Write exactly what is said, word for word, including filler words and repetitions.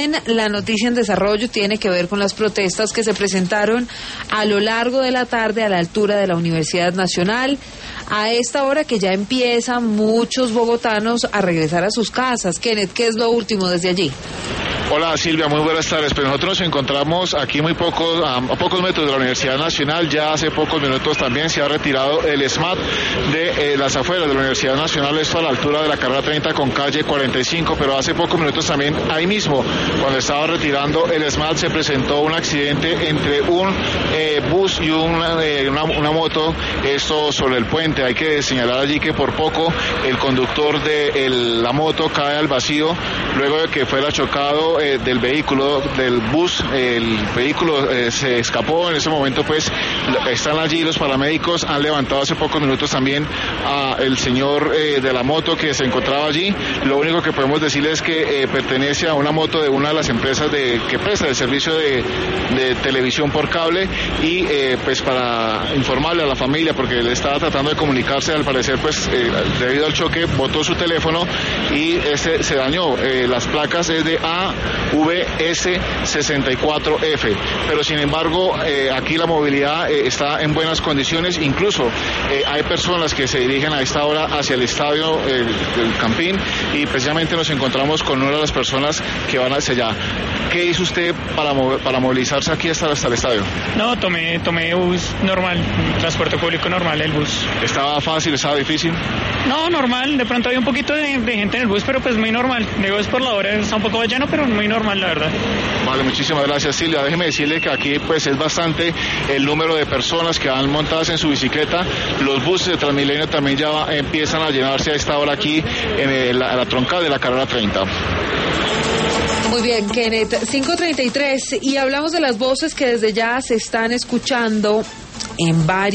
La noticia en desarrollo tiene que ver con las protestas que se presentaron a lo largo de la tarde a la altura de la Universidad Nacional. A esta hora que ya empiezan muchos bogotanos a regresar a sus casas. Kenneth, ¿qué es lo último desde allí? Hola Silvia, muy buenas tardes. Pues nosotros nos encontramos aquí muy pocos, a, a pocos metros de la Universidad Nacional. Ya hace pocos minutos también se ha retirado el SMAT de eh, las afueras de la Universidad Nacional, esto a la altura de la carrera treinta con calle cuarenta y cinco, pero hace pocos minutos también ahí mismo, cuando estaba retirando el SMAT, se presentó un accidente entre un eh, bus y una, eh, una, una moto, esto sobre el puente. Hay que señalar allí que por poco el conductor de el, la moto cae al vacío luego de que fuera chocado eh, del vehículo, del bus. El vehículo eh, se escapó. En ese momento pues están allí los paramédicos, han levantado hace pocos minutos también a el señor eh, de la moto que se encontraba allí. Lo único que podemos decirles es que eh, pertenece a una moto de una de las empresas de que presta el servicio de, de televisión por cable, y eh, pues para informarle a la familia, porque él estaba tratando de comunicarse, al parecer pues eh, debido al choque botó su teléfono y este se dañó. Eh, las placas es de A V S sesenta y cuatro F, pero sin embargo eh, aquí la movilidad eh, está en buenas condiciones. Incluso eh, hay personas que se dirigen a esta hora hacia el estadio eh, del Campín, y precisamente nos encontramos con una de las personas que van hacia allá. ¿Qué hizo usted para, para movilizarse aquí hasta, hasta el estadio? No, tomé, tomé bus normal, transporte público normal, el bus. ¿Estaba fácil, estaba difícil? No, normal, de pronto había un poquito de, de gente en el bus, pero pues muy normal. Digo, es por la hora, está un poco lleno, pero muy normal, la verdad. Vale, muchísimas gracias, Silvia. Déjeme decirle que aquí pues es bastante el número de personas que van montadas en su bicicleta. Los buses de Transmilenio también ya va, empiezan a llenarse a esta hora aquí en el, la, la troncal de la carrera treinta. Muy bien, Kenneth. cinco treinta y tres, y hablamos de las voces que desde ya se están escuchando en varios